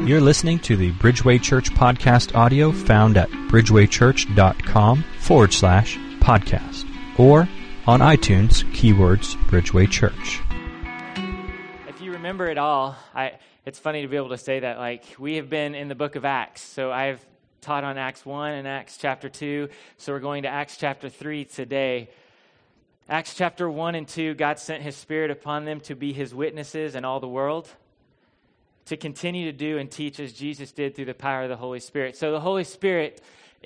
You're listening to the Bridgeway Church podcast audio found at bridgewaychurch.com/podcast or on iTunes, keywords Bridgeway Church. If you remember it all, it's funny to be able to say that. Like, we have been in the book of Acts. So I've taught on Acts 1 and Acts chapter 2. So we're going to Acts chapter 3 today. Acts chapter 1 and 2, God sent His Spirit upon them to be His witnesses in all the world, to continue to do and teach as Jesus did through the power of the Holy Spirit. So the Holy Spirit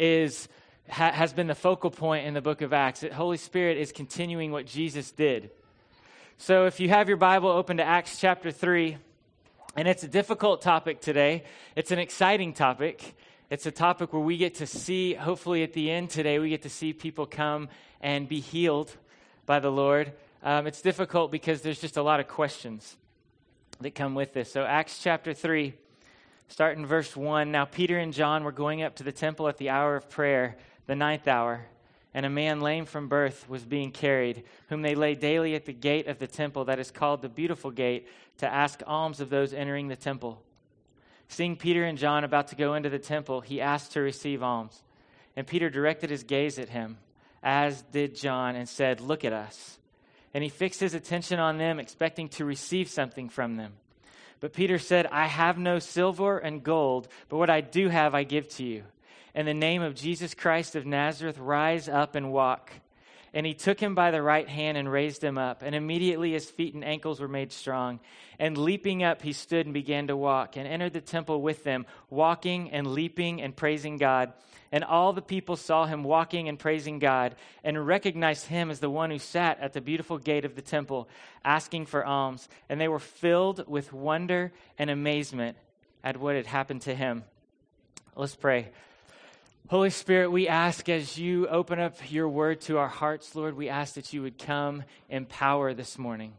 has been the focal point in the book of Acts. The Holy Spirit is continuing what Jesus did. So if you have your Bible open to Acts chapter 3, and it's a difficult topic today. It's an exciting topic. It's a topic where we get to see, hopefully at the end today, we get to see people come and be healed by the Lord. It's difficult because there's just a lot of questions that come with this. So Acts chapter 3, starting verse 1. Now Peter and John were going up to the temple at the hour of prayer, the 9th hour, and a man lame from birth was being carried, whom they laid daily at the gate of the temple that is called the Beautiful Gate, to ask alms of those entering the temple. Seeing Peter and John about to go into the temple, he asked to receive alms. And Peter directed his gaze at him, as did John, and said, "Look at us." And he fixed his attention on them, expecting to receive something from them. But Peter said, "I have no silver and gold, but what I do have I give to you. In the name of Jesus Christ of Nazareth, rise up and walk." And he took him by the right hand and raised him up. And immediately his feet and ankles were made strong. And leaping up, he stood and began to walk, and entered the temple with them, walking and leaping and praising God. And all the people saw him walking and praising God, and recognized him as the one who sat at the beautiful gate of the temple, asking for alms. And they were filled with wonder and amazement at what had happened to him. Let's pray. Holy Spirit, we ask as you open up your word to our hearts, Lord, we ask that you would come in power this morning.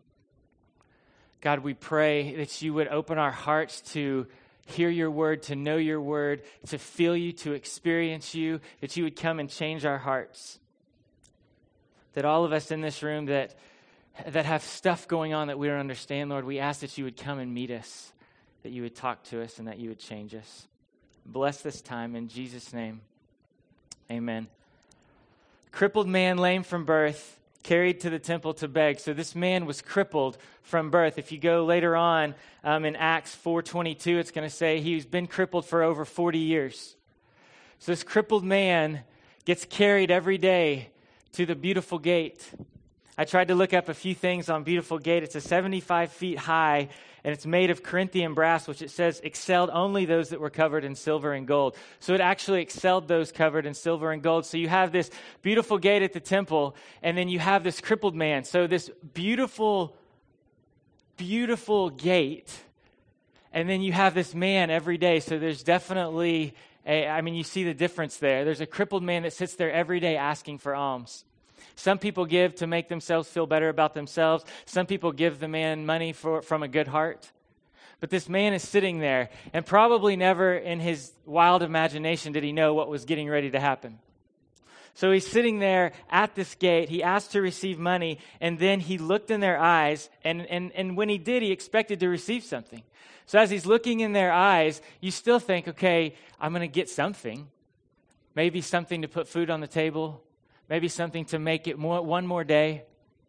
God, we pray that you would open our hearts to hear your word, to know your word, to feel you, to experience you, that you would come and change our hearts. That all of us in this room that have stuff going on that we don't understand, Lord, we ask that you would come and meet us, that you would talk to us, and that you would change us. Bless this time in Jesus' name. Amen. Crippled man, lame from birth, carried to the temple to beg. So this man was crippled from birth. If you go later on in Acts 4:22, it's going to say he's been crippled for over 40 years. So this crippled man gets carried every day to the Beautiful Gate. I tried to look up a few things on Beautiful Gate. It's a 75 feet high, and it's made of Corinthian brass, which it says excelled only those that were covered in silver and gold. So it actually excelled those covered in silver and gold. So you have this beautiful gate at the temple, and then you have this crippled man. So this beautiful, beautiful gate, and then you have this man every day. So there's definitely you see the difference there. There's a crippled man that sits there every day asking for alms. Some people give to make themselves feel better about themselves. Some people give the man money from a good heart. But this man is sitting there, and probably never in his wild imagination did he know what was getting ready to happen. So he's sitting there at this gate. He asked to receive money, and then he looked in their eyes, and when he did, he expected to receive something. So as he's looking in their eyes, you still think, okay, I'm going to get something. Maybe something to put food on the table. Maybe something to make it one more day.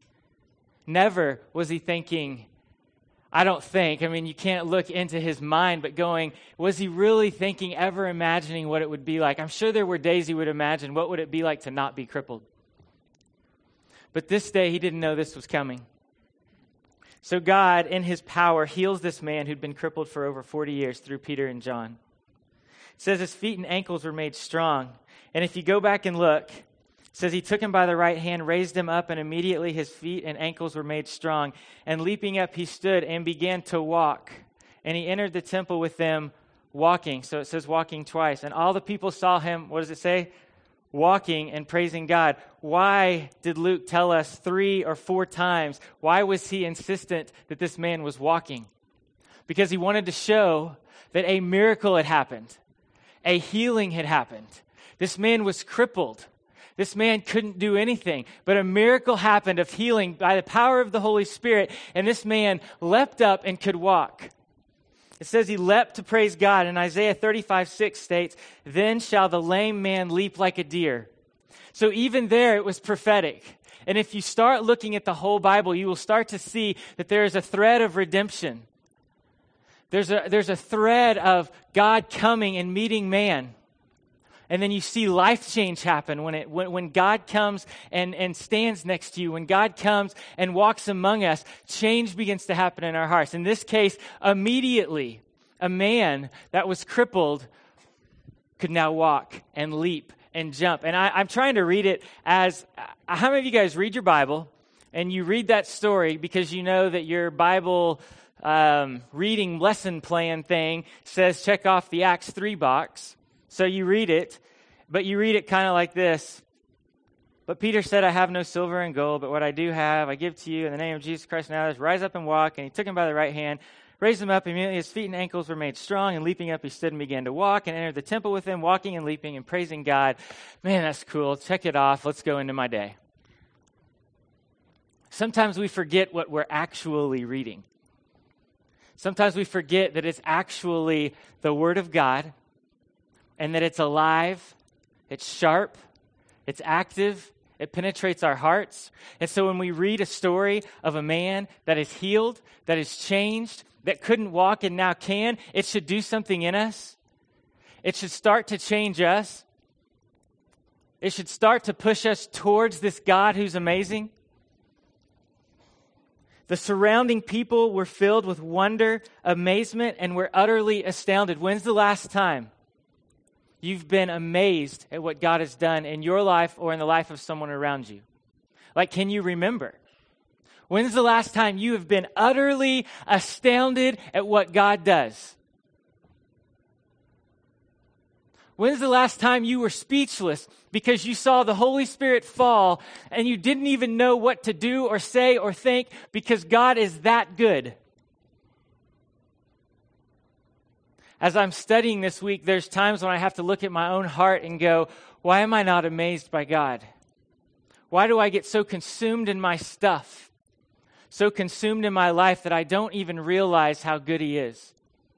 Never was he thinking, you can't look into his mind, but going, was he really thinking, ever imagining what it would be like? I'm sure there were days he would imagine, what would it be like to not be crippled? But this day, he didn't know this was coming. So God, in his power, heals this man who'd been crippled for over 40 years through Peter and John. It says his feet and ankles were made strong. And if you go back and look, it says he took him by the right hand, raised him up, and immediately his feet and ankles were made strong. And leaping up, he stood and began to walk. And he entered the temple with them walking. So it says walking twice. And all the people saw him, what does it say? Walking and praising God. Why did Luke tell us 3 or 4 times? Why was he insistent that this man was walking? Because he wanted to show that a miracle had happened. A healing had happened. This man was crippled. This man couldn't do anything, but a miracle happened of healing by the power of the Holy Spirit, and this man leapt up and could walk. It says he leapt to praise God. And Isaiah 35:6 states, then shall the lame man leap like a deer. So even there, it was prophetic. And if you start looking at the whole Bible, you will start to see that there is a thread of redemption. There's a thread of God coming and meeting man. And then you see life change happen when God comes and stands next to you. When God comes and walks among us, change begins to happen in our hearts. In this case, immediately, a man that was crippled could now walk and leap and jump. And I'm trying to read it as, how many of you guys read your Bible and you read that story because you know that your Bible reading lesson plan thing says check off the Acts 3 box. So you read it, but you read it kind of like this. But Peter said, I have no silver and gold, but what I do have, I give to you in the name of Jesus Christ. Now rise up and walk. And he took him by the right hand, raised him up. Immediately his feet and ankles were made strong, and leaping up, he stood and began to walk and entered the temple with him, walking and leaping and praising God. Man, that's cool. Check it off. Let's go into my day. Sometimes we forget what we're actually reading. Sometimes we forget that it's actually the Word of God, and that it's alive, it's sharp, it's active, it penetrates our hearts. And so when we read a story of a man that is healed, that is changed, that couldn't walk and now can, it should do something in us. It should start to change us. It should start to push us towards this God who's amazing. The surrounding people were filled with wonder, amazement, and were utterly astounded. When's the last time you've been amazed at what God has done in your life or in the life of someone around you? Like, can you remember? When's the last time you have been utterly astounded at what God does? When's the last time you were speechless because you saw the Holy Spirit fall and you didn't even know what to do or say or think because God is that good? As I'm studying this week, there's times when I have to look at my own heart and go, why am I not amazed by God? Why do I get so consumed in my stuff, so consumed in my life that I don't even realize how good He is?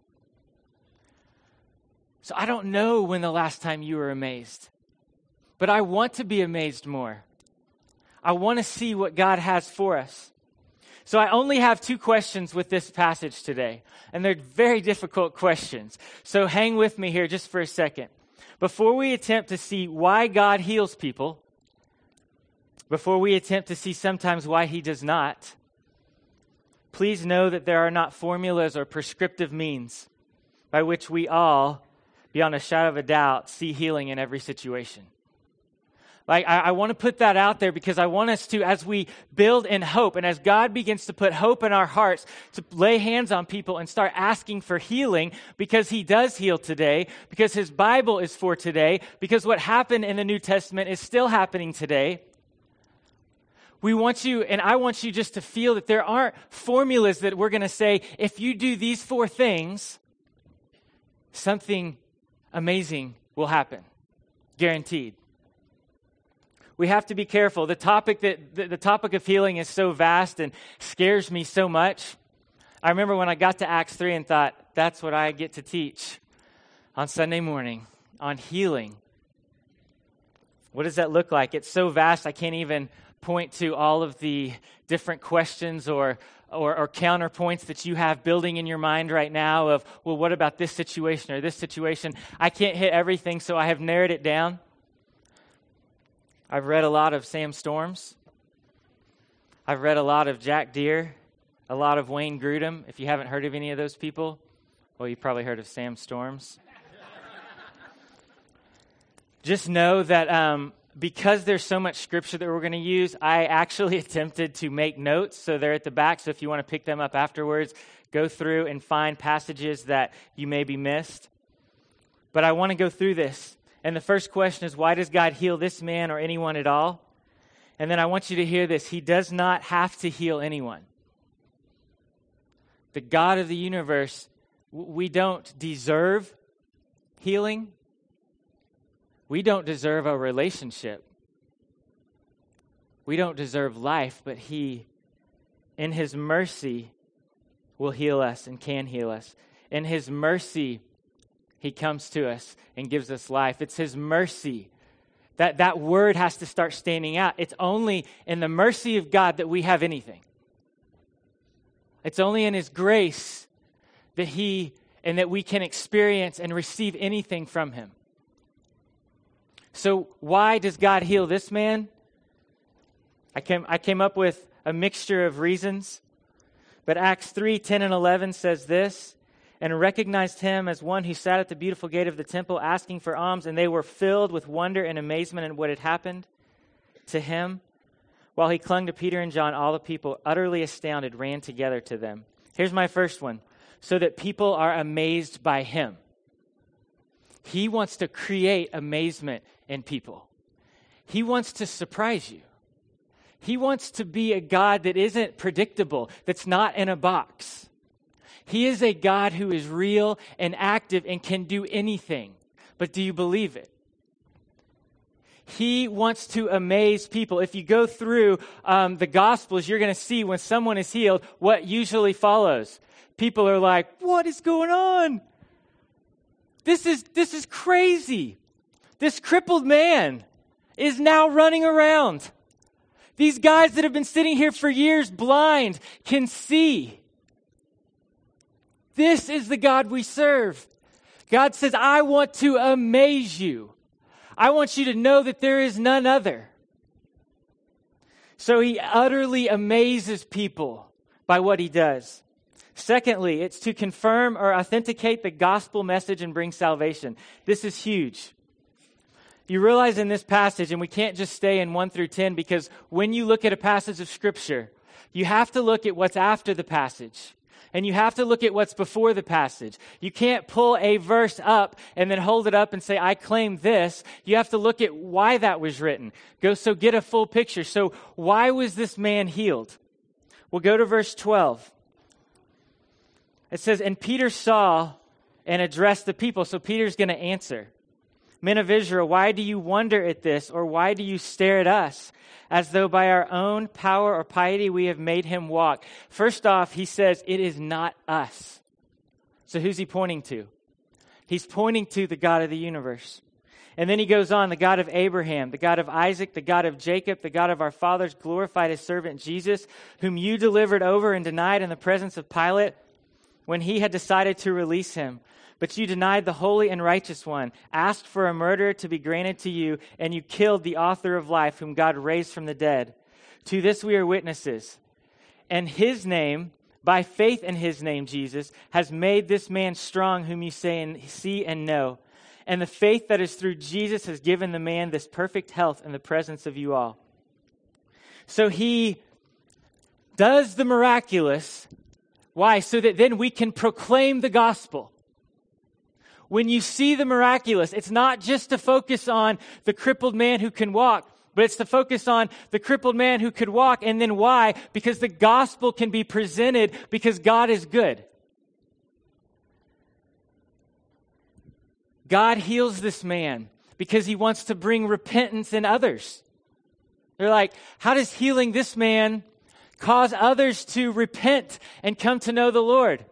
So I don't know when the last time you were amazed, but I want to be amazed more. I want to see what God has for us. So I only have 2 questions with this passage today, and they're very difficult questions. So hang with me here just for a second. Before we attempt to see why God heals people, before we attempt to see sometimes why He does not, please know that there are not formulas or prescriptive means by which we all, beyond a shadow of a doubt, see healing in every situation. Like, I want to put that out there because I want us to, as we build in hope and as God begins to put hope in our hearts, to lay hands on people and start asking for healing because He does heal today, because His Bible is for today, because what happened in the New Testament is still happening today. We want you, and I want you just to feel that there aren't formulas that we're going to say, if you do these 4 things, something amazing will happen. Guaranteed. We have to be careful. The topic of healing is so vast and scares me so much. I remember when I got to Acts 3 and thought, that's what I get to teach on Sunday morning, on healing. What does that look like? It's so vast I can't even point to all of the different questions or counterpoints that you have building in your mind right now of, well, what about this situation or this situation? I can't hit everything, so I have narrowed it down. I've read a lot of Sam Storms. I've read a lot of Jack Deere, a lot of Wayne Grudem. If you haven't heard of any of those people, well, you've probably heard of Sam Storms. Just know that because there's so much scripture that we're going to use, I actually attempted to make notes, so they're at the back. So if you want to pick them up afterwards, go through and find passages that you maybe missed. But I want to go through this. And the first question is, why does God heal this man or anyone at all? And then I want you to hear this. He does not have to heal anyone. The God of the universe, we don't deserve healing. We don't deserve a relationship. We don't deserve life, but He, in His mercy, will heal us and can heal us. In his mercy, he comes to us and gives us life. It's his mercy. That word has to start standing out. It's only in the mercy of God that we have anything. It's only in his grace that we can experience and receive anything from him. So why does God heal this man? I came up with a mixture of reasons, but Acts 3:10 and 11 says this, and recognized him as one who sat at the beautiful gate of the temple asking for alms, and they were filled with wonder and amazement at what had happened to him. While he clung to Peter and John, all the people, utterly astounded, ran together to them. Here's my first one. So that people are amazed by him. He wants to create amazement in people. He wants to surprise you. He wants to be a God that isn't predictable, that's not in a box. He is a God who is real and active and can do anything. But do you believe it? He wants to amaze people. If you go through the Gospels, you're going to see when someone is healed, what usually follows. People are like, what is going on? This is crazy. This crippled man is now running around. These guys that have been sitting here for years blind can see. This is the God we serve. God says, I want to amaze you. I want you to know that there is none other. So he utterly amazes people by what he does. Secondly, it's to confirm or authenticate the gospel message and bring salvation. This is huge. You realize in this passage, and we can't just stay in 1 through 10, because when you look at a passage of Scripture, you have to look at what's after the passage. And you have to look at what's before the passage. You can't pull a verse up and then hold it up and say, I claim this. You have to look at why that was written. So get a full picture. So why was this man healed? We'll go to verse 12. It says, and Peter saw and addressed the people. So Peter's going to answer. Men of Israel, why do you wonder at this, or why do you stare at us, as though by our own power or piety we have made him walk? First off, he says, it is not us. So who's he pointing to? He's pointing to the God of the universe. And then he goes on, the God of Abraham, the God of Isaac, the God of Jacob, the God of our fathers, glorified his servant Jesus, whom you delivered over and denied in the presence of Pilate when he had decided to release him. But you denied the holy and righteous one, asked for a murderer to be granted to you, and you killed the author of life, whom God raised from the dead. To this we are witnesses. And his name, by faith in his name, Jesus, has made this man strong, whom you see and know. And the faith that is through Jesus has given the man this perfect health in the presence of you all. So he does the miraculous. Why? So that then we can proclaim the gospel. When you see the miraculous, it's not just to focus on the crippled man who can walk, but it's to focus on the crippled man who could walk. And then why? Because the gospel can be presented because God is good. God heals this man because he wants to bring repentance in others. They're like, how does healing this man cause others to repent and come to know the Lord?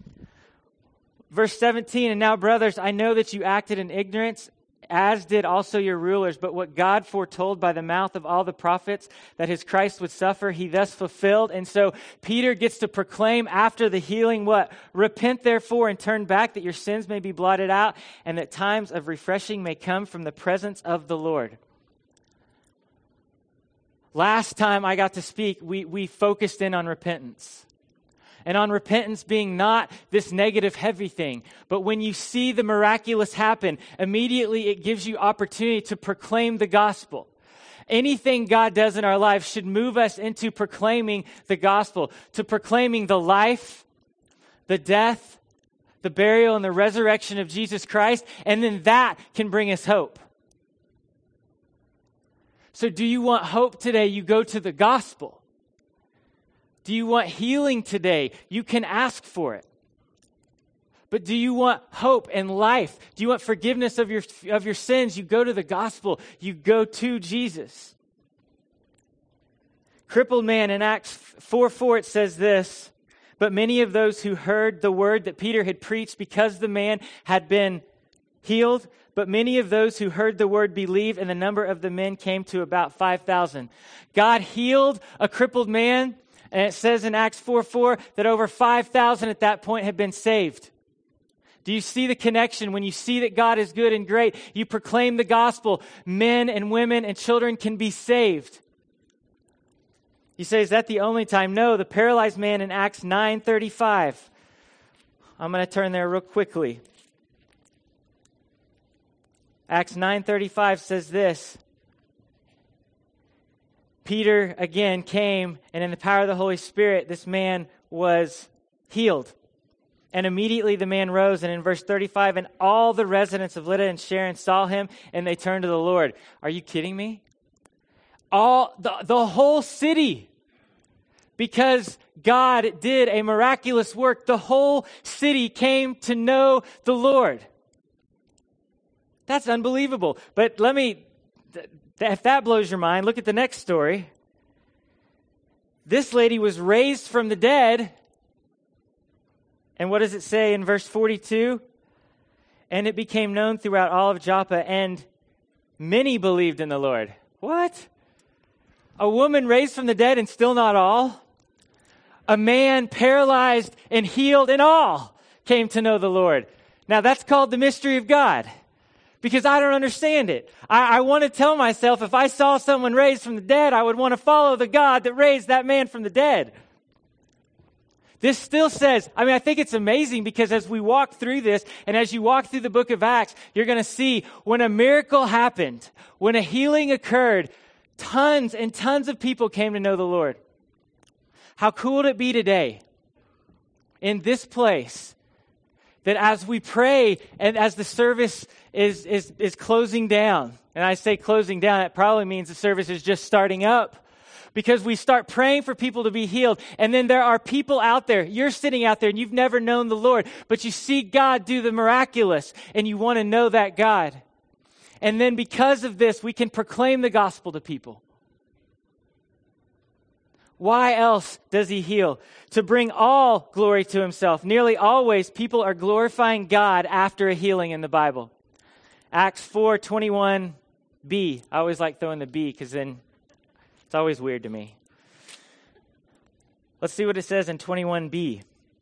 Verse 17, and now, brothers, I know that you acted in ignorance, as did also your rulers. But what God foretold by the mouth of all the prophets, that his Christ would suffer, he thus fulfilled. And so Peter gets to proclaim after the healing what? Repent therefore and turn back, that your sins may be blotted out, and that times of refreshing may come from the presence of the Lord. Last time I got to speak, we focused in on repentance. And on repentance being not this negative, heavy thing. But when you see the miraculous happen, immediately it gives you opportunity to proclaim the gospel. Anything God does in our lives should move us into proclaiming the gospel, to proclaiming the life, the death, the burial, and the resurrection of Jesus Christ. And then that can bring us hope. So do you want hope today? You go to the gospel. Do you want healing today? You can ask for it. But do you want hope and life? Do you want forgiveness of your sins? You go to the gospel. You go to Jesus. Crippled man in Acts 4:4, it says this, But many of those who heard the word that Peter had preached, because the man had been healed, but many of those who heard the word believed, and the number of the men came to about 5,000. God healed a crippled man, and it says in Acts 4:4 that over 5,000 at that point had been saved. Do you see the connection? When you see that God is good and great, you proclaim the gospel. Men and women and children can be saved. You say, is that the only time? No, the paralyzed man in Acts 9:35. I'm going to turn there real quickly. Acts 9:35 says this. Peter again came, and in the power of the Holy Spirit, this man was healed. And immediately the man rose, and in verse 35, and all the residents of Lydda and Sharon saw him, and they turned to the Lord. Are you kidding me? The whole city, because God did a miraculous work, the whole city came to know the Lord. That's unbelievable. But if that blows your mind, look at the next story. This lady was raised from the dead. And what does it say in verse 42? And it became known throughout all of Joppa, and many believed in the Lord. What? A woman raised from the dead and still not all? A man paralyzed and healed and all came to know the Lord. Now that's called the mystery of God. Because I don't understand it. I want to tell myself if I saw someone raised from the dead, I would want to follow the God that raised that man from the dead. This still says, I think it's amazing because as we walk through this and as you walk through the book of Acts, you're going to see when a miracle happened, when a healing occurred, tons and tons of people came to know the Lord. How cool would it be today in this place that as we pray and as the service is closing down, and I say closing down, it probably means the service is just starting up. Because we start praying for people to be healed. And then there are people out there. You're sitting out there and you've never known the Lord. But you see God do the miraculous. And you want to know that God. And then because of this, we can proclaim the gospel to people. Why else does he heal? To bring all glory to himself. Nearly always, people are glorifying God after a healing in the Bible. Acts 4:21b. I always like throwing the B because then it's always weird to me. Let's see what it says in 21b.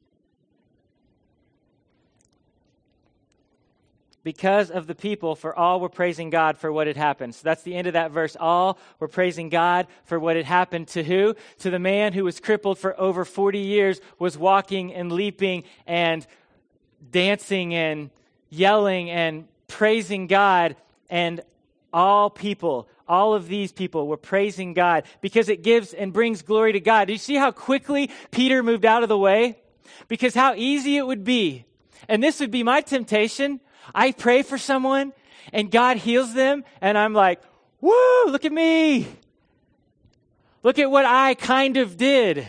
Because of the people, for all were praising God for what had happened. So that's the end of that verse. All were praising God for what had happened to who? To the man who was crippled for over 40 years, was walking and leaping and dancing and yelling and praising God. And all people, all of these people were praising God because it gives and brings glory to God. Do you see how quickly Peter moved out of the way? Because how easy it would be. And this would be my temptation. I pray for someone and God heals them. And I'm like, woo, look at me. Look at what I kind of did.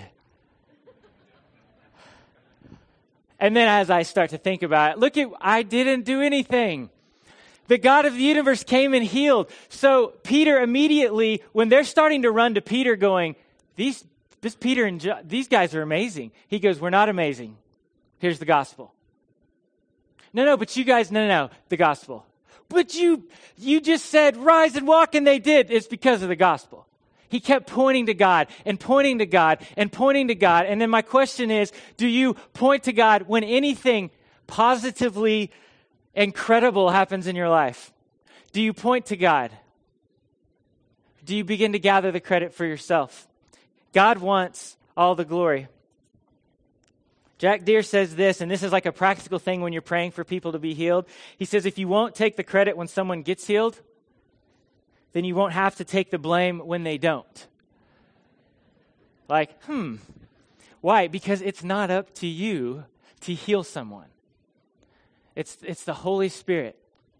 And then as I start to think about it, I didn't do anything. The God of the universe came and healed. So Peter immediately, when they're starting to run to Peter going, these guys are amazing. He goes, we're not amazing. Here's the gospel. No, but you guys, no, the gospel. But you just said, rise and walk, and they did. It's because of the gospel. He kept pointing to God and pointing to God and pointing to God. And then my question is, do you point to God when anything positively incredible happens in your life? Do you point to God? Do you begin to gather the credit for yourself? God wants all the glory. Jack Deere says this, and this is like a practical thing when you're praying for people to be healed. He says, if you won't take the credit when someone gets healed, then you won't have to take the blame when they don't. Like, why? Because it's not up to you to heal someone. It's the Holy Spirit.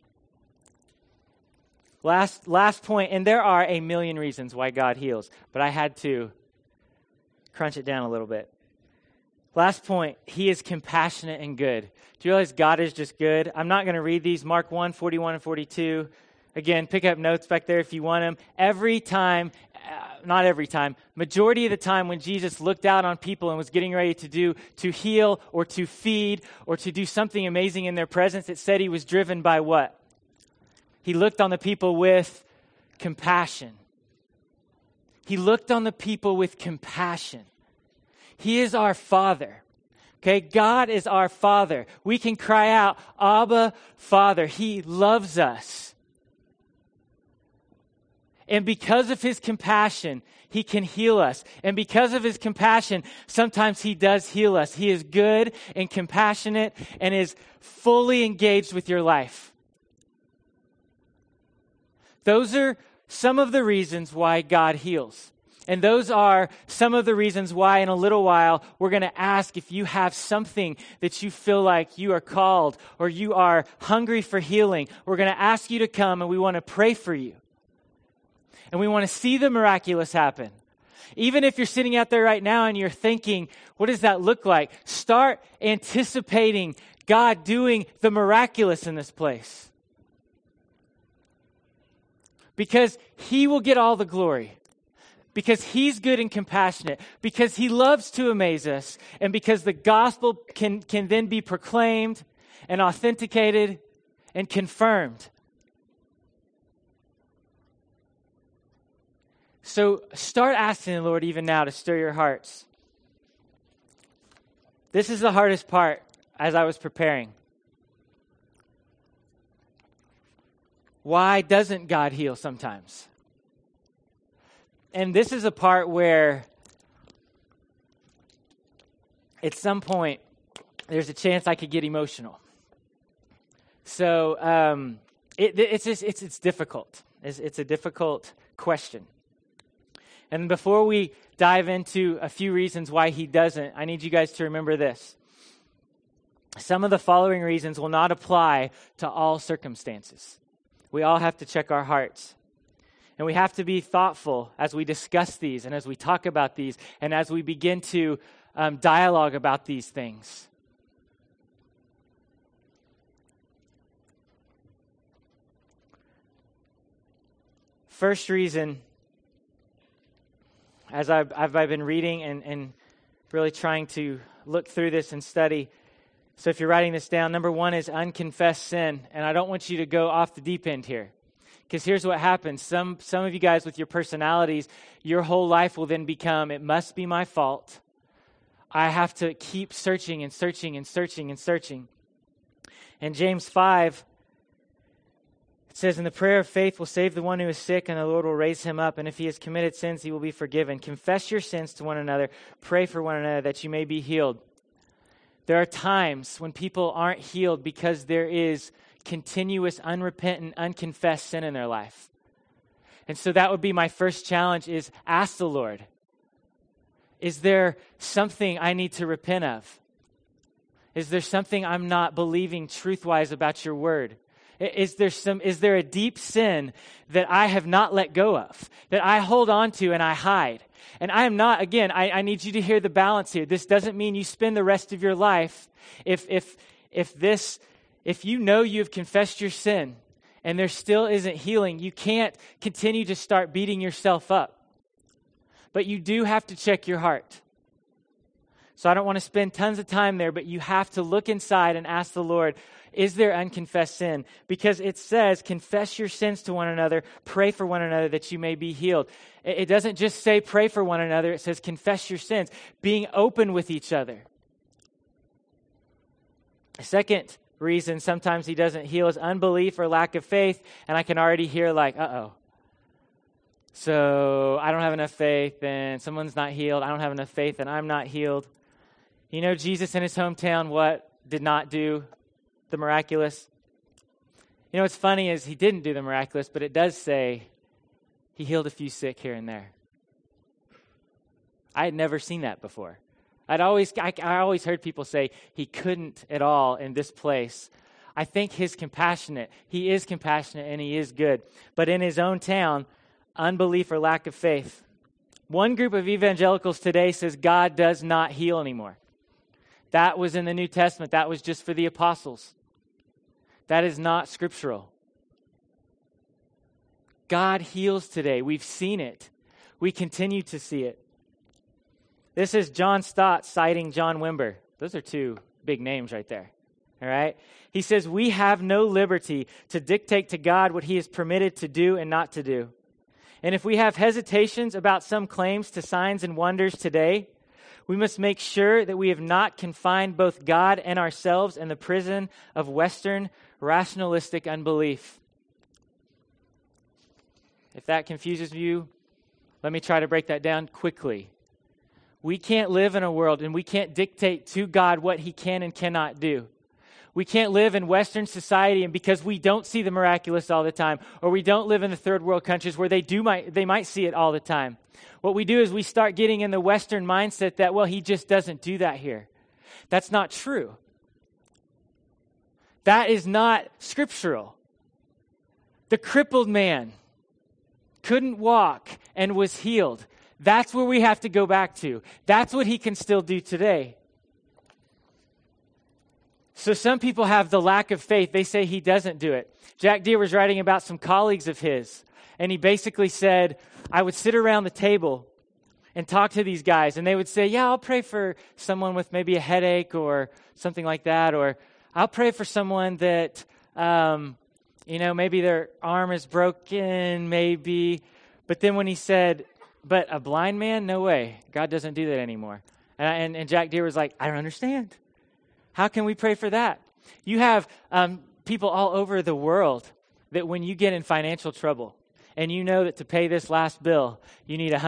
Last point, and there are a million reasons why God heals, but I had to crunch it down a little bit. Last point, he is compassionate and good. Do you realize God is just good? I'm not going to read these. Mark 1, 41 and 42. Again, pick up notes back there if you want them. Every time not every time, majority of the time when Jesus looked out on people and was getting ready to heal or to feed or to do something amazing in their presence, it said he was driven by what? He looked on the people with compassion. He looked on the people with compassion. He is our Father. Okay, God is our Father. We can cry out, Abba, Father. He loves us. And because of his compassion, he can heal us. And because of his compassion, sometimes he does heal us. He is good and compassionate and is fully engaged with your life. Those are some of the reasons why God heals. And those are some of the reasons why in a little while we're going to ask if you have something that you feel like you are called or you are hungry for healing. We're going to ask you to come and we want to pray for you. And we want to see the miraculous happen. Even if you're sitting out there right now and you're thinking, what does that look like? Start anticipating God doing the miraculous in this place. Because he will get all the glory. Because he's good and compassionate. Because he loves to amaze us. And because the gospel can then be proclaimed and authenticated and confirmed. So start asking the Lord even now to stir your hearts. This is the hardest part as I was preparing. Why doesn't God heal sometimes? And this is a part where at some point there's a chance I could get emotional. So it's difficult. It's a difficult question. And before we dive into a few reasons why he doesn't, I need you guys to remember this. Some of the following reasons will not apply to all circumstances. We all have to check our hearts. And we have to be thoughtful as we discuss these and as we talk about these and as we begin to dialogue about these things. First reason, as I've been reading and really trying to look through this and study. So if you're writing this down, number one is unconfessed sin. And I don't want you to go off the deep end here. Because here's what happens. Some of you guys with your personalities, your whole life will then become, it must be my fault. I have to keep searching and searching and searching and searching. In James 5, it says, and the prayer of faith will save the one who is sick, and the Lord will raise him up. And if he has committed sins, he will be forgiven. Confess your sins to one another. Pray for one another that you may be healed. There are times when people aren't healed because there is continuous, unrepentant, unconfessed sin in their life. And so that would be my first challenge is ask the Lord, is there something I need to repent of? Is there something I'm not believing truth-wise about your word? Is there a deep sin that I have not let go of, that I hold on to and I hide? And I am not, again, I need you to hear the balance here. This doesn't mean you spend the rest of your life if you know you've confessed your sin and there still isn't healing, you can't continue to start beating yourself up. But you do have to check your heart. So I don't want to spend tons of time there, but you have to look inside and ask the Lord, is there unconfessed sin? Because it says, confess your sins to one another, pray for one another that you may be healed. It doesn't just say pray for one another, it says confess your sins, being open with each other. Second reason sometimes he doesn't heal is unbelief or lack of faith, and I can already hear like, uh-oh. So I don't have enough faith, and someone's not healed. I don't have enough faith, and I'm not healed. You know, Jesus in his hometown, what? Did not do the miraculous. You know what's funny is he didn't do the miraculous, but it does say he healed a few sick here and there. I had never seen that before. I always heard people say he couldn't at all in this place. I think he is compassionate and he is good. But in his own town, unbelief or lack of faith. One group of evangelicals today says God does not heal anymore. That was in the New Testament. That was just for the apostles. That is not scriptural. God heals today. We've seen it. we continue to see it. This is John Stott citing John Wimber. Those are two big names right there. All right? He says, we have no liberty to dictate to God what he is permitted to do and not to do. And if we have hesitations about some claims to signs and wonders today, we must make sure that we have not confined both God and ourselves in the prison of Western rationalistic unbelief. If that confuses you, let me try to break that down quickly. We can't live in a world and we can't dictate to God what he can and cannot do. We can't live in Western society, and because we don't see the miraculous all the time, or we don't live in the third world countries where they might see it all the time. What we do is we start getting in the Western mindset that, well, he just doesn't do that here. That's not true. That is not scriptural. The crippled man couldn't walk and was healed. That's where we have to go back to. That's what he can still do today. So some people have the lack of faith. They say he doesn't do it. Jack Deere was writing about some colleagues of his, and he basically said, I would sit around the table and talk to these guys, and they would say, yeah, I'll pray for someone with maybe a headache or something like that, or I'll pray for someone that, maybe their arm is broken, maybe. But then when he said, but a blind man, no way. God doesn't do that anymore. And Jack Deere was like, I don't understand. How can we pray for that? You have people all over the world that when you get in financial trouble and you know that to pay this last bill, you need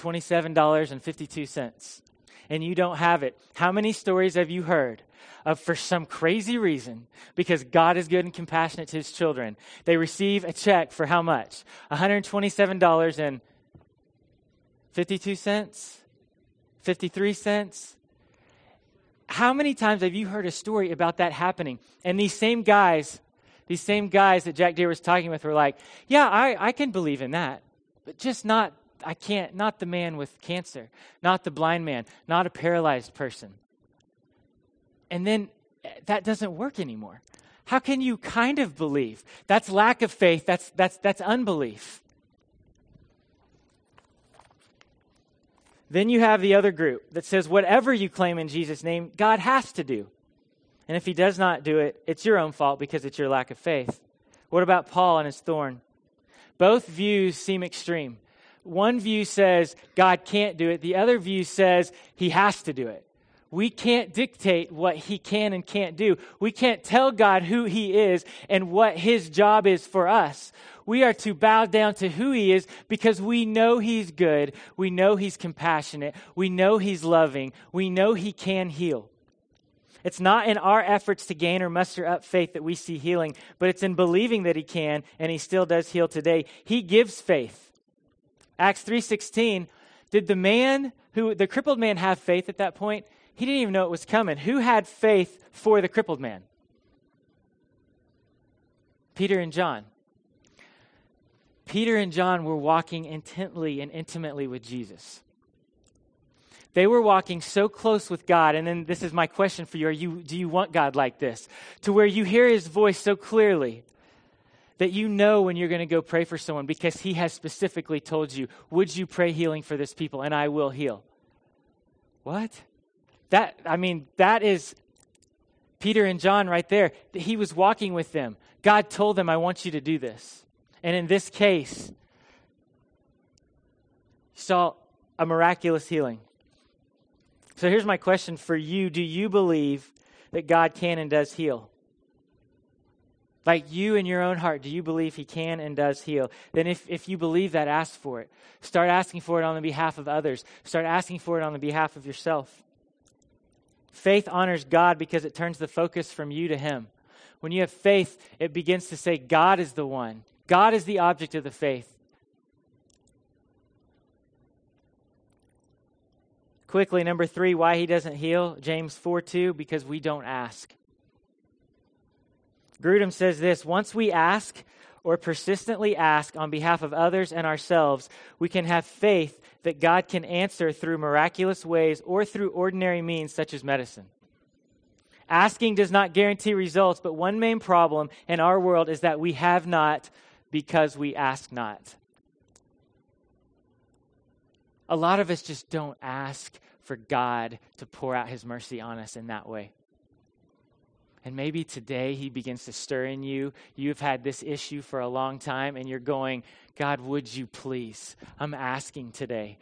$127.52 and you don't have it. How many stories have you heard of, for some crazy reason, because God is good and compassionate to his children, they receive a check for how much? $127.52? 53 cents? How many times have you heard a story about that happening? And these same guys that Jack Deere was talking with were like, yeah, I can believe in that, but just not the man with cancer, not the blind man, not a paralyzed person. And then that doesn't work anymore. How can you kind of believe? That's lack of faith. That's unbelief. Then you have the other group that says whatever you claim in Jesus' name, God has to do. And if he does not do it, it's your own fault because it's your lack of faith. What about Paul and his thorn? Both views seem extreme. One view says God can't do it. The other view says he has to do it. We can't dictate what he can and can't do. We can't tell God who he is and what his job is for us. We are to bow down to who he is because we know he's good. We know he's compassionate. We know he's loving. We know he can heal. It's not in our efforts to gain or muster up faith that we see healing, but it's in believing that he can, and he still does heal today. He gives faith. Acts 3:16, did the crippled man have faith at that point? He didn't even know it was coming. Who had faith for the crippled man? Peter and John. Peter and John were walking intently and intimately with Jesus. They were walking so close with God, and then this is my question for you. Do you want God like this? To where you hear his voice so clearly that you know when you're going to go pray for someone because he has specifically told you, would you pray healing for this people and I will heal? What? That is Peter and John right there. He was walking with them. God told them, I want you to do this. And in this case, you saw a miraculous healing. So here's my question for you. Do you believe that God can and does heal? Like you in your own heart, do you believe he can and does heal? Then if you believe that, ask for it. Start asking for it on the behalf of others. Start asking for it on the behalf of yourself. Faith honors God because it turns the focus from you to him. When you have faith, it begins to say God is the one. God is the object of the faith. Quickly, number 3, why he doesn't heal. James 4:2, because we don't ask. Grudem says this, once we ask or persistently ask on behalf of others and ourselves, we can have faith that God can answer through miraculous ways or through ordinary means such as medicine. Asking does not guarantee results, but one main problem in our world is that we have not because we ask not. A lot of us just don't ask for God to pour out his mercy on us in that way. And maybe today he begins to stir in you. You've had this issue for a long time and you're going, God, would you please? I'm asking today.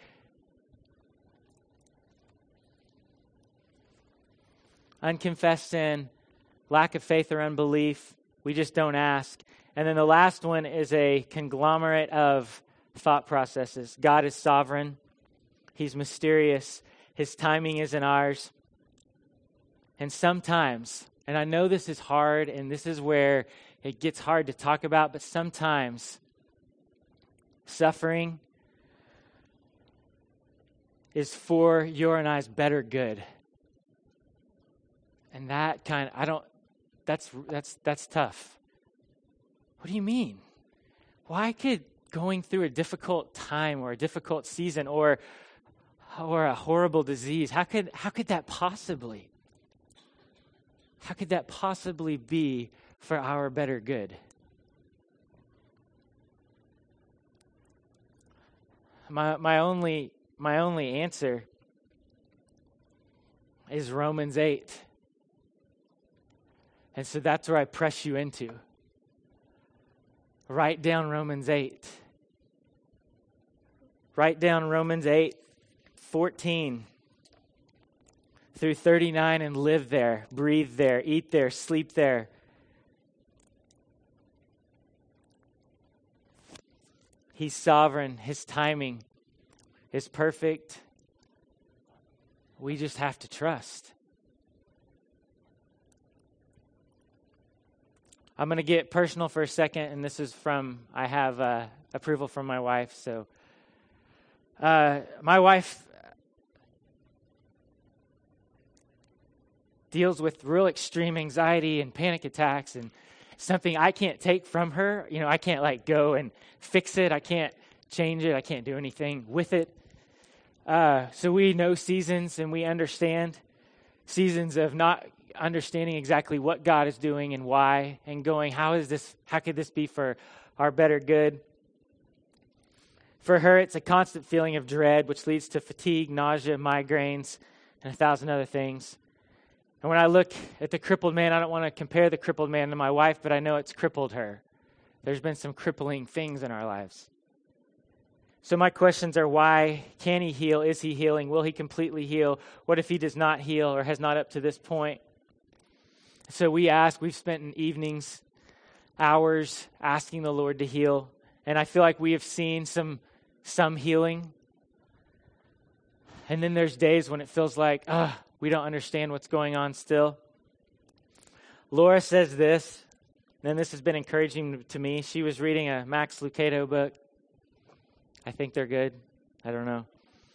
Unconfessed sin, lack of faith or unbelief, we just don't ask. And then the last one is a conglomerate of thought processes. God is sovereign. He's mysterious. His timing isn't ours. And sometimes, and I know this is hard, and this is where it gets hard to talk about, but sometimes suffering is for your and I's better good. And that kind of, that's tough. What do you mean? Why could going through a difficult time or a difficult season or a horrible disease, how could that possibly be for our better good? My only answer is Romans 8. And so that's where I press you into. Write down Romans 8. Write down Romans 8:14 through 39 and live there, breathe there, eat there, sleep there. He's sovereign. His timing is perfect. We just have to trust. I'm going to get personal for a second, and this is I have approval from my wife. So my wife deals with real extreme anxiety and panic attacks, and something I can't take from her. I can't go and fix it. I can't change it. I can't do anything with it. So we know seasons, and we understand seasons of not understanding exactly what God is doing and why, and going, how could this be for our better good? For her, it's a constant feeling of dread, which leads to fatigue, nausea, migraines, and 1,000 other things. And when I look at the crippled man, I don't want to compare the crippled man to my wife, but I know it's crippled her. There's been some crippling things in our lives. So my questions are, why? Can he heal? Is he healing? Will he completely heal? What if he does not heal or has not up to this point? So we've spent evenings, hours asking the Lord to heal. And I feel like we have seen some healing. And then there's days when it feels like, we don't understand what's going on still. Laura says this, and this has been encouraging to me. She was reading a Max Lucado book. I think they're good. I don't know.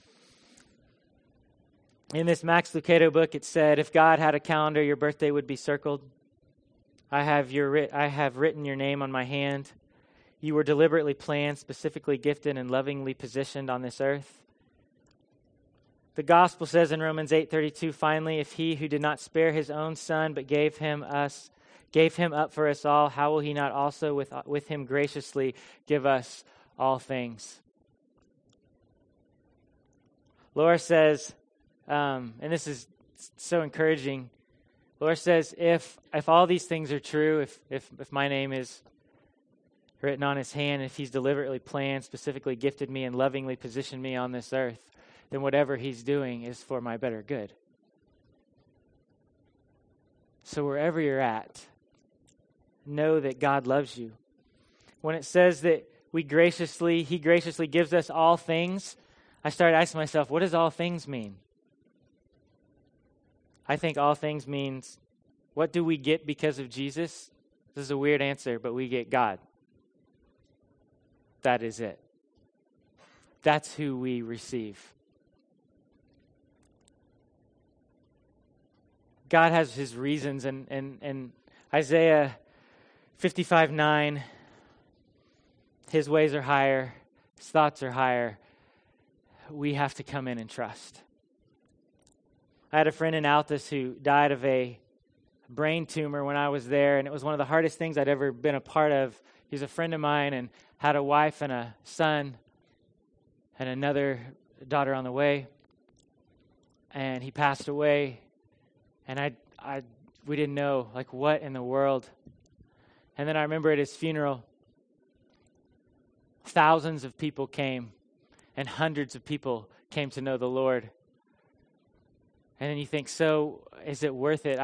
In this Max Lucado book, it said, if God had a calendar, your birthday would be circled. I have written your name on my hand. You were deliberately planned, specifically gifted, and lovingly positioned on this earth. The gospel says in Romans 8:32, finally, if he who did not spare his own son, but gave him up for us all, how will he not also with him graciously give us all things? Laura says, and this is so encouraging. Laura says, if all these things are true, if my name is written on his hand, if he's deliberately planned, specifically gifted me, and lovingly positioned me on this earth, then whatever he's doing is for my better good. So wherever you're at, know that God loves you. When it says that he graciously gives us all things, I started asking myself, what does all things mean? I think all things means, what do we get because of Jesus? This is a weird answer, but we get God. That is it. That's who we receive. God has his reasons, and Isaiah 55:9, his ways are higher, his thoughts are higher. We have to come in and trust. I had a friend in Altus who died of a brain tumor when I was there, and it was one of the hardest things I'd ever been a part of. He's a friend of mine and had a wife and a son and another daughter on the way, and he passed away, and we didn't know, like, what in the world. And then I remember at his funeral, thousands of people came, and hundreds of people came to know the Lord. And then you think, so is it worth it?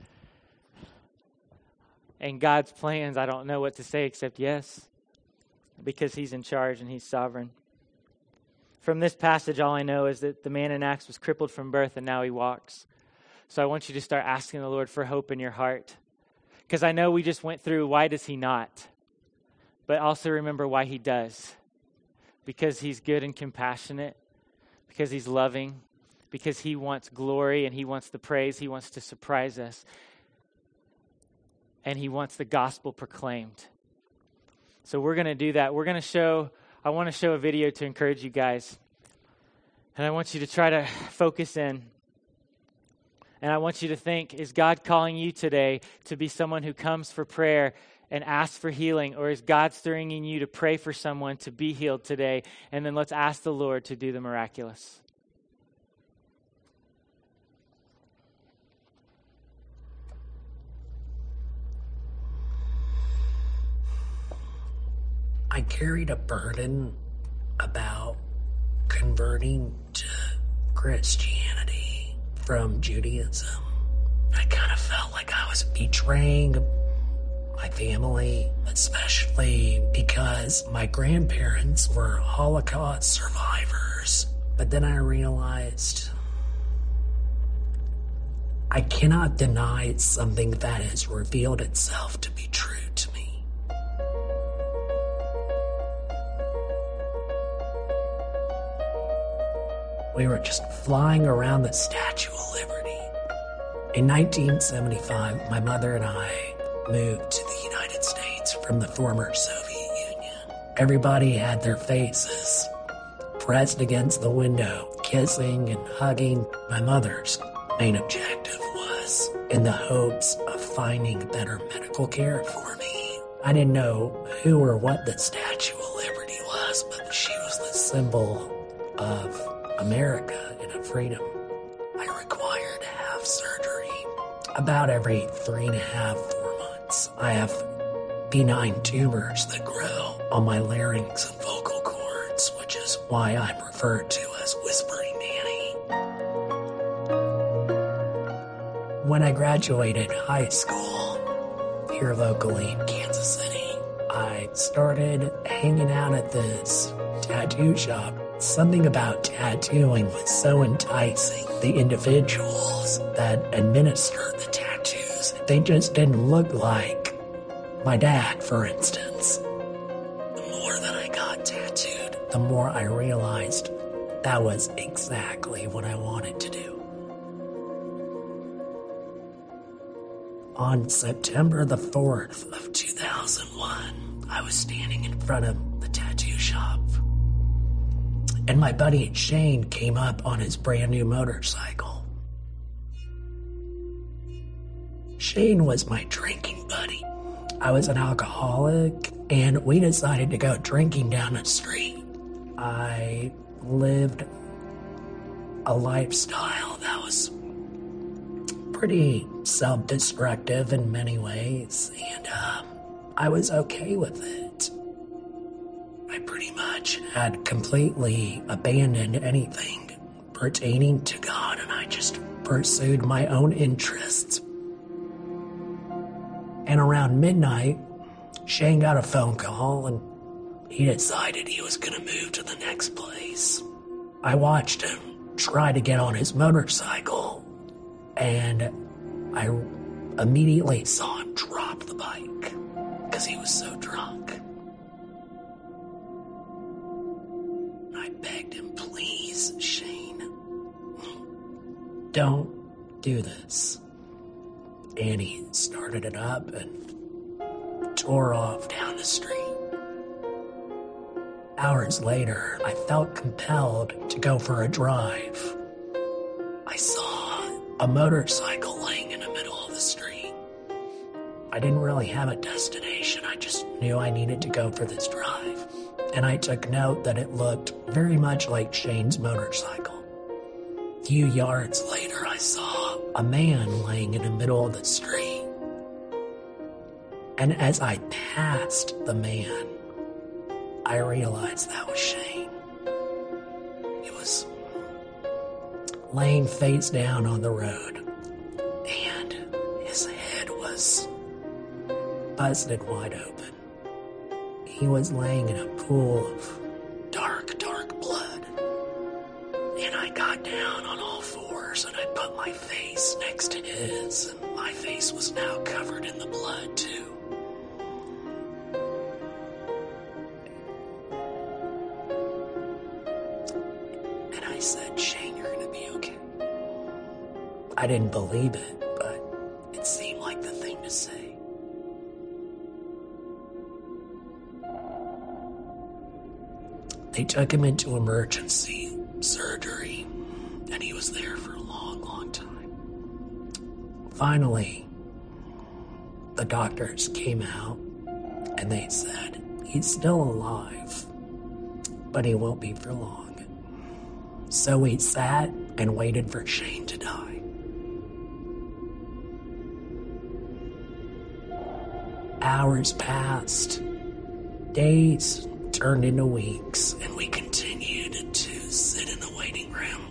In God's plans, I don't know what to say except yes, because he's in charge and he's sovereign. From this passage, all I know is that the man in Acts was crippled from birth and now he walks. So I want you to start asking the Lord for hope in your heart. Because I know we just went through, why does he not? But also remember why he does. Because he's good and compassionate. Because he's loving. Because he wants glory and he wants the praise. He wants to surprise us. And he wants the gospel proclaimed. So we're going to do that. I want to show a video to encourage you guys. And I want you to try to focus in. And I want you to think, is God calling you today to be someone who comes for prayer and asks for healing? Or is God stirring in you to pray for someone to be healed today? And then let's ask the Lord to do the miraculous. I carried a burden about converting to Christianity from Judaism. I kind of felt like I was betraying my family, especially because my grandparents were Holocaust survivors. But then I realized I cannot deny something that has revealed itself to be true to me. We were just flying around the Statue of Liberty. In 1975, my mother and I moved to the United States from the former Soviet Union. Everybody had their faces pressed against the window, kissing and hugging. My mother's main objective was in the hopes of finding better medical care for me. I didn't know who or what the Statue of Liberty was, but she was the symbol of America and of freedom. I required to have surgery about every 3.5, 4 months. I have benign tumors that grow on my larynx and vocal cords, which is why I'm referred to as Whispering Danny. When I graduated high school here locally in Kansas City, I started hanging out at this tattoo shop. Something about tattooing was so enticing. The individuals that administered the tattoos, they just didn't look like my dad, for instance. The more that I got tattooed, the more I realized that was exactly what I wanted to do. On September the 4th of 2001, I was standing in front of the tattoo shop. And my buddy Shane came up on his brand new motorcycle. Shane was my drinking buddy. I was an alcoholic, and we decided to go drinking down the street. I lived a lifestyle that was pretty self-destructive in many ways, and I was okay with it. I pretty much had completely abandoned anything pertaining to God, and I just pursued my own interests. And around midnight, Shane got a phone call, and he decided he was going to move to the next place. I watched him try to get on his motorcycle, and I immediately saw him drop the bike because he was so drunk. I begged him, please, Shane, don't do this. And he started it up and tore off down the street. Hours later, I felt compelled to go for a drive. I saw a motorcycle laying in the middle of the street. I didn't really have a destination. I just knew I needed to go for this drive. and I took note that it looked very much like Shane's motorcycle. A few yards later, I saw a man laying in the middle of the street. And as I passed the man, I realized that was Shane. He was laying face down on the road, and his head was busted wide open. He was laying in a pool of dark, dark blood. And I got down on all fours and I put my face next to his, and my face was now covered in the blood too. And I said, Shane, you're gonna be okay. I didn't believe it, but it seemed like the thing to say. They took him into emergency surgery, and he was there for a long, long time. Finally, the doctors came out, and they said, he's still alive, but he won't be for long. So we sat and waited for Shane to die. Hours passed, days turned into weeks, and we continued to sit in the waiting room.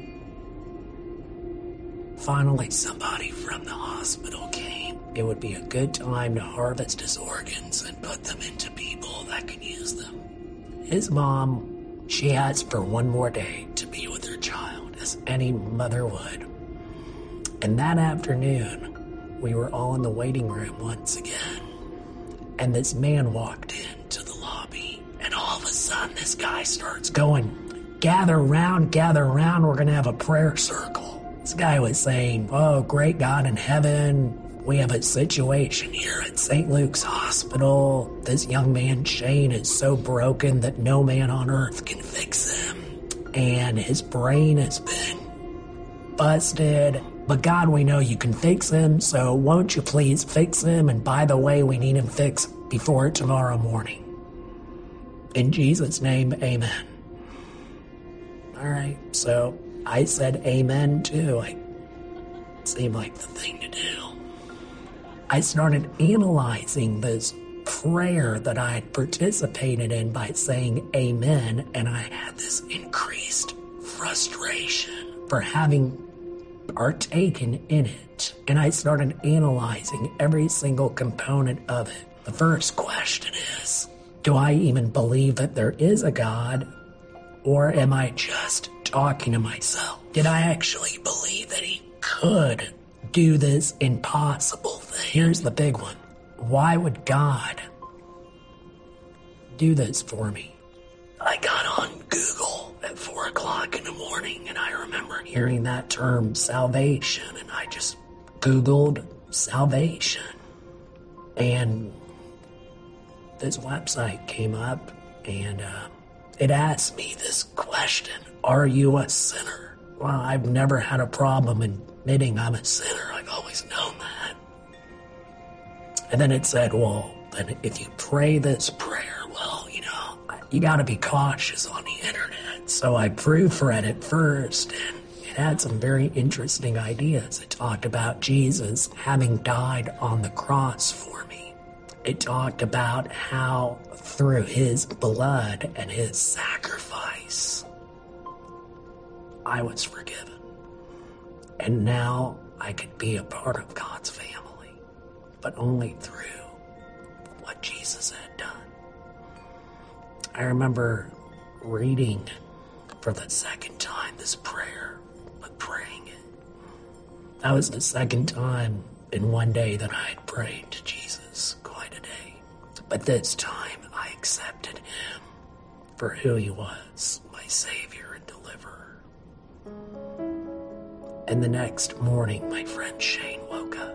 Finally, somebody from the hospital came. It would be a good time to harvest his organs and put them into people that could use them. His mom, she asked for one more day to be with her child, as any mother would. And that afternoon, we were all in the waiting room once again, and this man walked into the lobby. And all of a sudden, this guy starts going, gather round, we're going to have a prayer circle. This guy was saying, oh, great God in heaven, we have a situation here at St. Luke's Hospital. This young man, Shane, is so broken that no man on earth can fix him. And his brain has been busted. But God, we know you can fix him, so won't you please fix him? And by the way, we need him fixed before tomorrow morning. In Jesus' name, amen. All right, so I said amen too. It seemed like the thing to do. I started analyzing this prayer that I had participated in by saying amen, and I had this increased frustration for having partaken in it. And I started analyzing every single component of it. The first question is, do I even believe that there is a God, or am I just talking to myself? Did I actually believe that he could do this impossible thing? Here's the big one. Why would God do this for me? I got on Google at 4 o'clock in the morning, and I remember hearing that term salvation, and I just Googled salvation. And this website came up, and it asked me this question, are you a sinner? Well, I've never had a problem admitting I'm a sinner. I've always known that. And then it said, well, then if you pray this prayer, well, you gotta be cautious on the internet. So I proofread it first, and it had some very interesting ideas. It talked about Jesus having died on the cross for me. It talked about how through his blood and his sacrifice, I was forgiven. And now I could be a part of God's family, but only through what Jesus had done. I remember reading for the second time this prayer, but praying it. That was the second time in one day that I had prayed to Jesus, quite a day. But this time I accepted him for who he was, my Savior and Deliverer. And the next morning, my friend Shane woke up.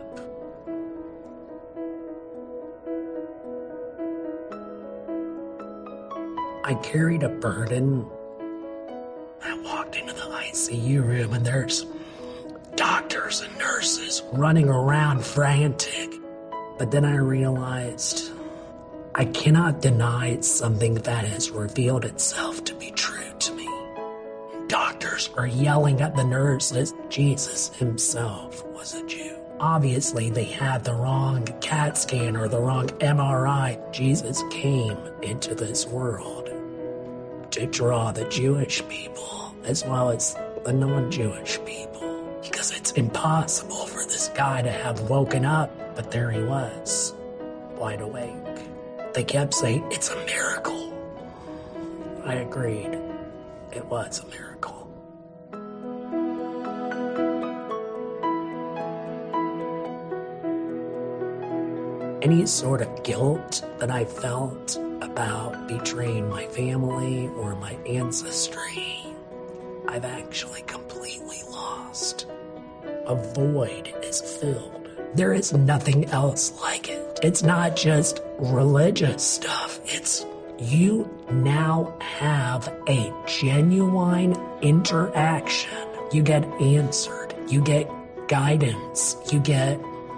I carried a burden. I walked into the ICU room, and there's doctors and nurses running around frantic. But then I realized I cannot deny something that has revealed itself to be true to me. Doctors are yelling at the nurses. Jesus himself was a Jew. Obviously, they had the wrong CAT scan or the wrong MRI. Jesus came into this world to draw the Jewish people as well as the non-Jewish people, because it's impossible for this guy to have woken up, but there he was, wide awake. They kept saying, it's a miracle. I agreed. It was a miracle. Any sort of guilt that I felt about betraying my family or my ancestry, I've actually completely lost. A void is filled. There is nothing else like it. It's not just religious stuff. It's you now have a genuine interaction. You get answered. You get guidance. You get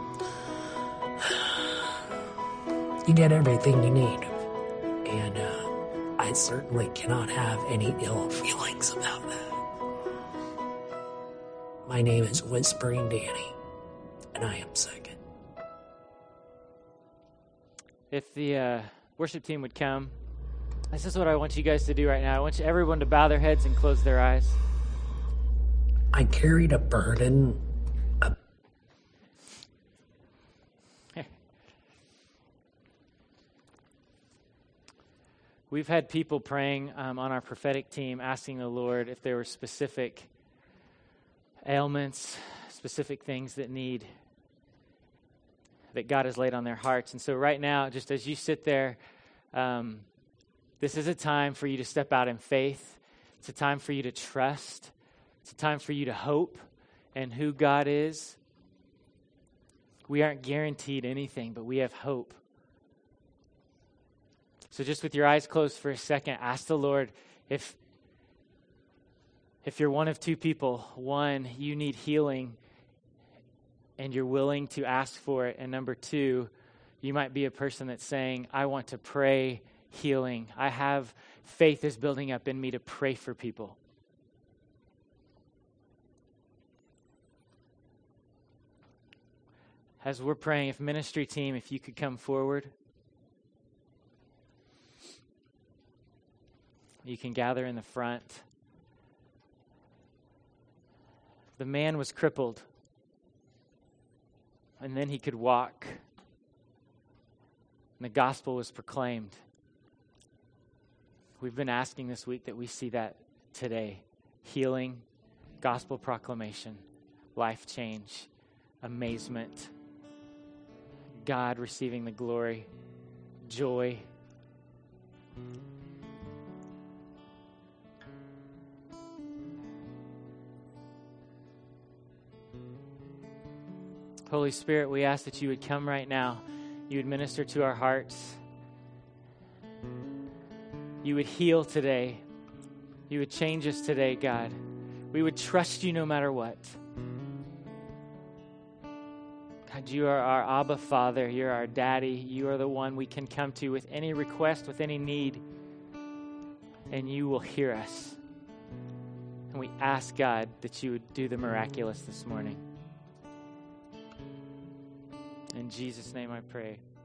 everything you need. And I certainly cannot have any ill feelings about that. My name is Whispering Danny, and I am second. If the worship team would come, this is what I want you guys to do right now. I want everyone to bow their heads and close their eyes. I carried a burden. We've had people praying on our prophetic team, asking the Lord if there were specific ailments, specific things that God has laid on their hearts. And so right now, just as you sit there, this is a time for you to step out in faith. It's a time for you to trust. It's a time for you to hope in who God is. We aren't guaranteed anything, but we have hope. So just with your eyes closed for a second, ask the Lord if you're one of two people. One, you need healing and you're willing to ask for it. And number two, you might be a person that's saying, I want to pray healing. I have faith is building up in me to pray for people. As we're praying, if ministry team, if you could come forward. You can gather in the front. The man was crippled, and then he could walk. And the gospel was proclaimed. We've been asking this week that we see that today. Healing, gospel proclamation, life change, amazement, God receiving the glory, joy. Holy Spirit, we ask that you would come right now. You would minister to our hearts. You would heal today. You would change us today, God. We would trust you no matter what. God, you are our Abba Father. You're our Daddy. You are the one we can come to with any request, with any need, and you will hear us. And we ask, God, that you would do the miraculous this morning. In Jesus' name I pray.